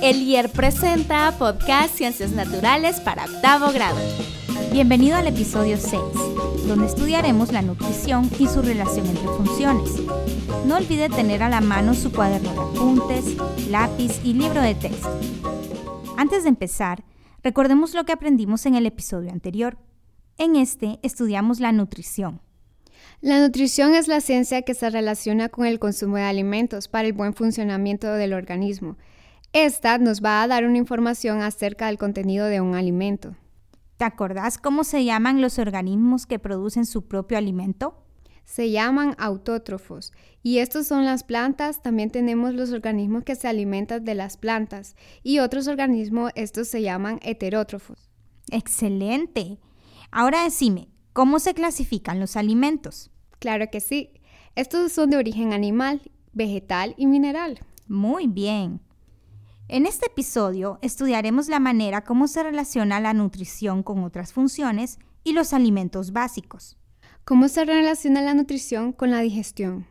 El IER presenta Podcast Ciencias Naturales para octavo grado. Bienvenido al episodio 6, donde estudiaremos la nutrición y su relación entre funciones. No olvide tener a la mano su cuaderno de apuntes, lápiz y libro de texto. Antes de empezar, recordemos lo que aprendimos en el episodio anterior. En este estudiamos la nutrición. La nutrición es la ciencia que se relaciona con el consumo de alimentos para el buen funcionamiento del organismo. Esta nos va a dar una información acerca del contenido de un alimento. ¿Te acordás cómo se llaman los organismos que producen su propio alimento? Se llaman autótrofos y estos son las plantas. También tenemos los organismos que se alimentan de las plantas y otros organismos, estos se llaman heterótrofos. ¡Excelente! Ahora decime, ¿cómo se clasifican los alimentos? Claro que sí. Estos son de origen animal, vegetal y mineral. Muy bien. En este episodio estudiaremos la manera cómo se relaciona la nutrición con otras funciones y los alimentos básicos. ¿Cómo se relaciona la nutrición con la digestión?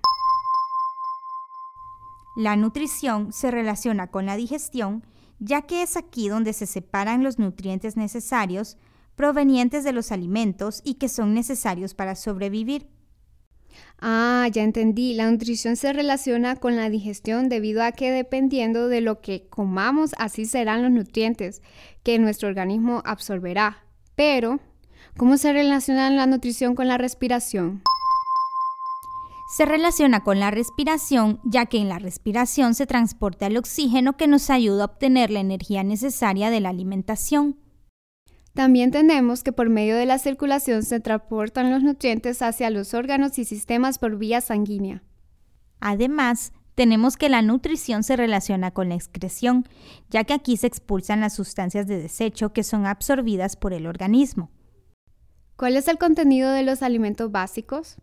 La nutrición se relaciona con la digestión, ya que es aquí donde se separan los nutrientes necesarios provenientes de los alimentos y que son necesarios para sobrevivir. Ya entendí. La nutrición se relaciona con la digestión debido a que dependiendo de lo que comamos, así serán los nutrientes que nuestro organismo absorberá. Pero, ¿cómo se relaciona la nutrición con la respiración? Se relaciona con la respiración, ya que en la respiración se transporta el oxígeno que nos ayuda a obtener la energía necesaria de la alimentación. También tenemos que por medio de la circulación se transportan los nutrientes hacia los órganos y sistemas por vía sanguínea. Además, tenemos que la nutrición se relaciona con la excreción, ya que aquí se expulsan las sustancias de desecho que son absorbidas por el organismo. ¿Cuál es el contenido de los alimentos básicos?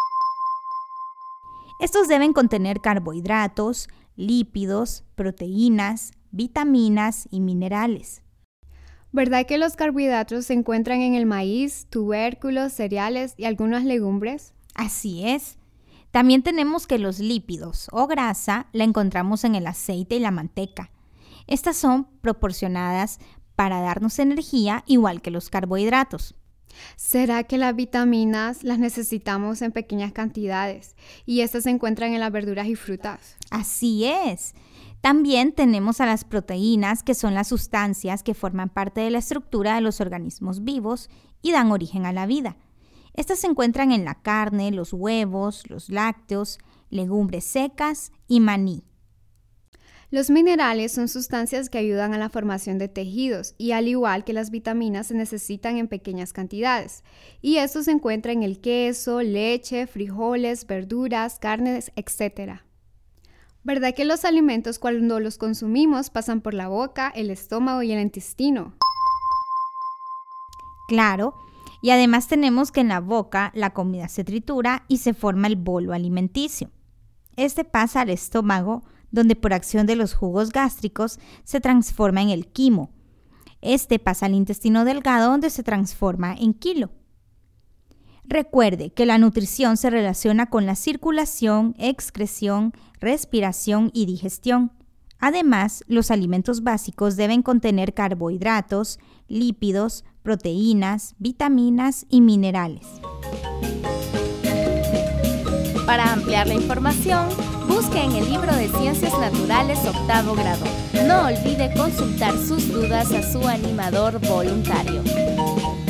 Estos deben contener carbohidratos, lípidos, proteínas, vitaminas y minerales. ¿Verdad que los carbohidratos se encuentran en el maíz, tubérculos, cereales y algunas legumbres? Así es. También tenemos que los lípidos o grasa la encontramos en el aceite y la manteca. Estas son proporcionadas para darnos energía igual que los carbohidratos. ¿Será que las vitaminas las necesitamos en pequeñas cantidades y estas se encuentran en las verduras y frutas? Así es. También tenemos a las proteínas, que son las sustancias que forman parte de la estructura de los organismos vivos y dan origen a la vida. Estas se encuentran en la carne, los huevos, los lácteos, legumbres secas y maní. Los minerales son sustancias que ayudan a la formación de tejidos y al igual que las vitaminas se necesitan en pequeñas cantidades. Y estos se encuentran en el queso, leche, frijoles, verduras, carnes, etc. ¿Verdad que los alimentos cuando los consumimos pasan por la boca, el estómago y el intestino? Claro, y además tenemos que en la boca la comida se tritura y se forma el bolo alimenticio. Este pasa al estómago, donde por acción de los jugos gástricos se transforma en el quimo. Este pasa al intestino delgado, donde se transforma en quilo. Recuerde que la nutrición se relaciona con la circulación, excreción, respiración y digestión. Además, los alimentos básicos deben contener carbohidratos, lípidos, proteínas, vitaminas y minerales. Para ampliar la información, busque en el libro de Ciencias Naturales octavo grado. No olvide consultar sus dudas a su animador voluntario.